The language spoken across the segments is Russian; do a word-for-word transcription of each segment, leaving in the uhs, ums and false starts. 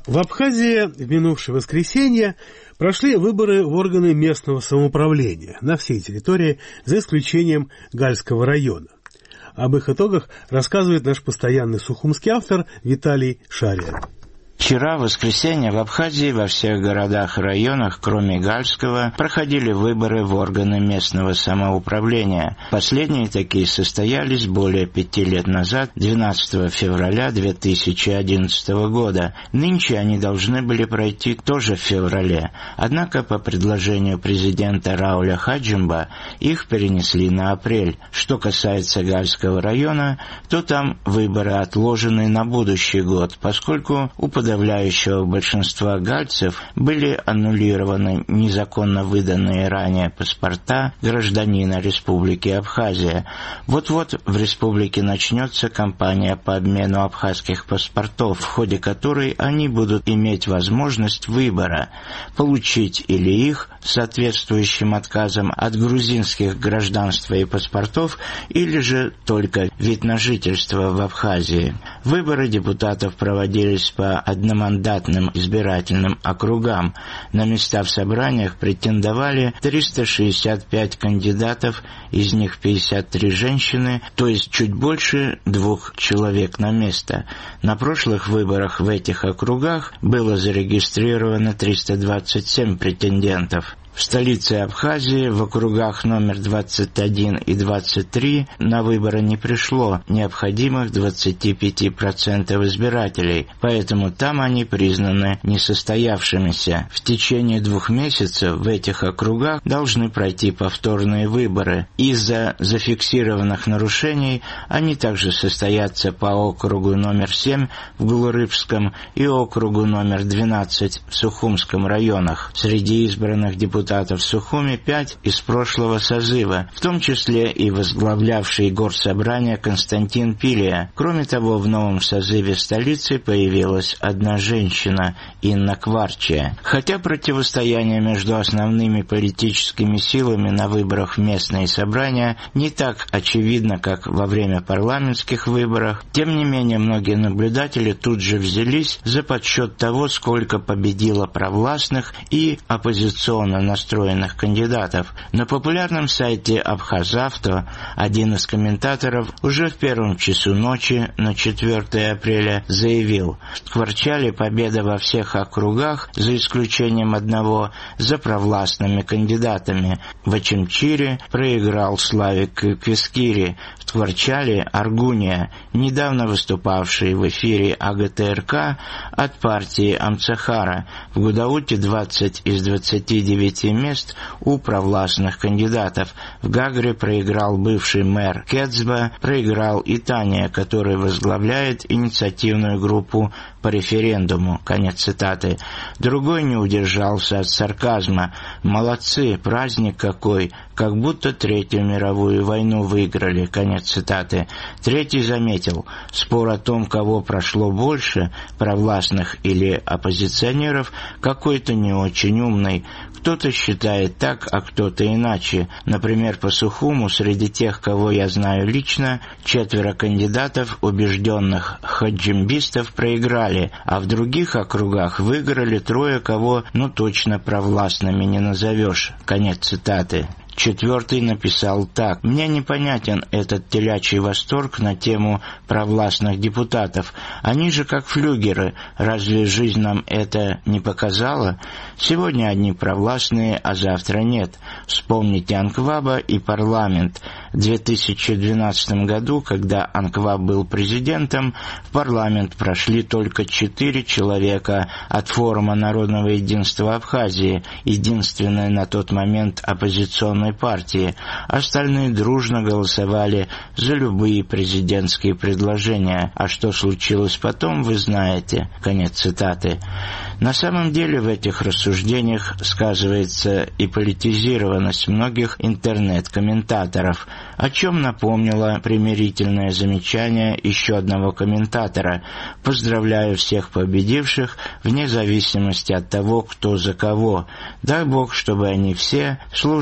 В Абхазии в минувшее воскресенье прошли выборы в органы местного самоуправления на всей территории, за исключением Гальского района. Об их итогах рассказывает наш постоянный сухумский автор Виталий Шария. Вчера, в воскресенье, в Абхазии во всех городах и районах, кроме Гальского, проходили выборы в органы местного самоуправления. Последние такие состоялись более пяти лет назад, двенадцатого февраля две тысячи одиннадцатого года. Нынче они должны были пройти тоже в феврале. Однако, по предложению президента Рауля Хаджимба, их перенесли на апрель. Что касается Гальского района, то там выборы отложены на будущий год, поскольку у подавляющего большинства гальцев были аннулированы незаконно выданные ранее паспорта гражданина Республики Абхазия. Вот-вот в республике начнется кампания по обмену абхазских паспортов, в ходе которой они будут иметь возможность выбора – получить или их соответствующим отказом от грузинских гражданства и паспортов, или же только вид на жительство в Абхазии. Выборы депутатов проводились по одномандатным избирательным округам. На места в собраниях претендовали триста шестьдесят пять кандидатов, из них пятьдесят три женщины, то есть чуть больше двух человек на место. На прошлых выборах в этих округах было зарегистрировано триста двадцать семь претендентов. В столице Абхазии в округах номер двадцать один и двадцать три на выборы не пришло необходимых двадцать пять процентов избирателей, поэтому там они признаны несостоявшимися. В течение двух месяцев в этих округах должны пройти повторные выборы. Из-за зафиксированных нарушений они также состоятся по округу номер семь в Гулурыбском и округу номер двенадцать в Сухумском районах. Среди избранных депутатов депутатов в Сухуме пять из прошлого созыва, в том числе и возглавлявший горсобрание Константин Пилия. Кроме того, в новом созыве столицы появилась одна женщина, Инна Кварчия. Хотя противостояние между основными политическими силами на выборах в местные собрания не так очевидно, как во время парламентских выборов, тем не менее многие наблюдатели тут же взялись за подсчет того, сколько победило провластных и оппозиционно настроенных кандидатов. На популярном сайте Абхазавто один из комментаторов уже в первом часу ночи на четвёртое апреля заявил: в Кварчале победа во всех округах, за исключением одного, за провластными кандидатами. В Ачимчире проиграл Славик Квескири, в Кварчале Аргуния, недавно выступавший в эфире АГТРК от партии Амцахара. В Гудауте двадцать из двадцати девяти мест у провластных кандидатов. В Гагре проиграл бывший мэр Кецба, проиграл и Таня, который возглавляет инициативную группу по референдуму. Конец цитаты. Другой не удержался от сарказма. Молодцы, праздник какой, как будто Третью мировую войну выиграли. Конец цитаты. Третий заметил: спор о том, кого прошло больше, провластных или оппозиционеров, какой-то не очень умный. Кто-то считает так, а кто-то иначе. Например, по Сухуму среди тех, кого я знаю лично, четверо кандидатов, убежденных хаджимбистов, проиграли, а в других округах выиграли трое, кого ну точно провластными не назовешь. Конец цитаты. Четвертый написал так: «Мне непонятен этот телячий восторг на тему провластных депутатов. Они же как флюгеры. Разве жизнь нам это не показала? Сегодня одни провластные, а завтра нет. Вспомните Анкваба и парламент. В две тысячи двенадцатом году, когда Анкваб был президентом, в парламент прошли только четыре человека от Форума народного единства Абхазии, единственной на тот момент оппозиционной партии. Остальные дружно голосовали за любые президентские предложения. А что случилось потом, вы знаете». Конец цитаты. На самом деле в этих рассуждениях сказывается и политизированность многих интернет-комментаторов, о чем напомнило примирительное замечание еще одного комментатора: «Поздравляю всех победивших вне зависимости от того, кто за кого. Дай Бог, чтобы они все служили своим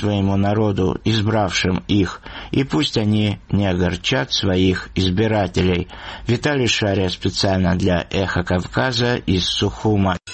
своему народу, избравшим их, и пусть они не огорчат своих избирателей. Виталий Шария специально для «Эхо Кавказа» из Сухума.